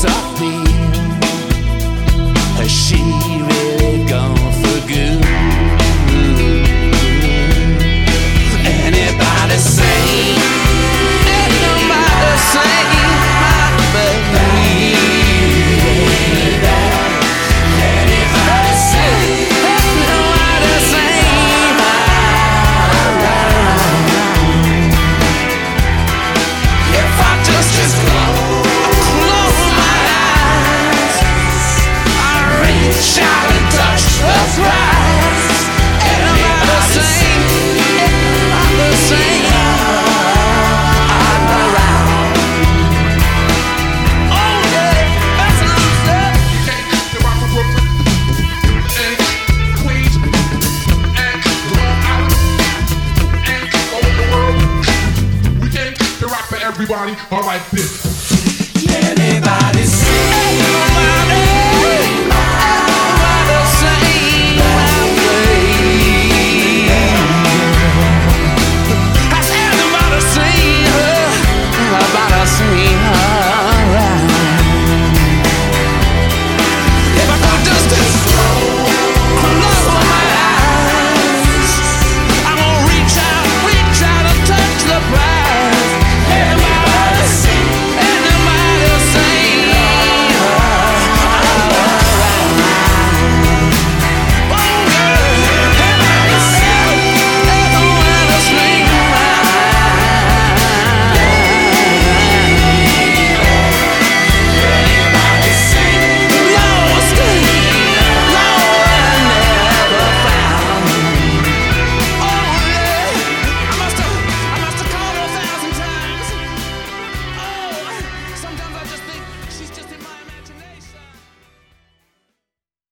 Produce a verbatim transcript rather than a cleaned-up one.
softly. Has she really gone for good? Anybody say? Ain't nobody say my baby. Anybody say? Ain't nobody say my baby. If I just just close, close my eyes, I reach out and touch the prize. Anybody say? Anybody say? I'm around. Oh yeah, that's what I'm saying. You can't keep the rock from Brooklyn and Queens and Long Island and all over the world. We can't keep the rock for everybody. All right, this. Anybody say?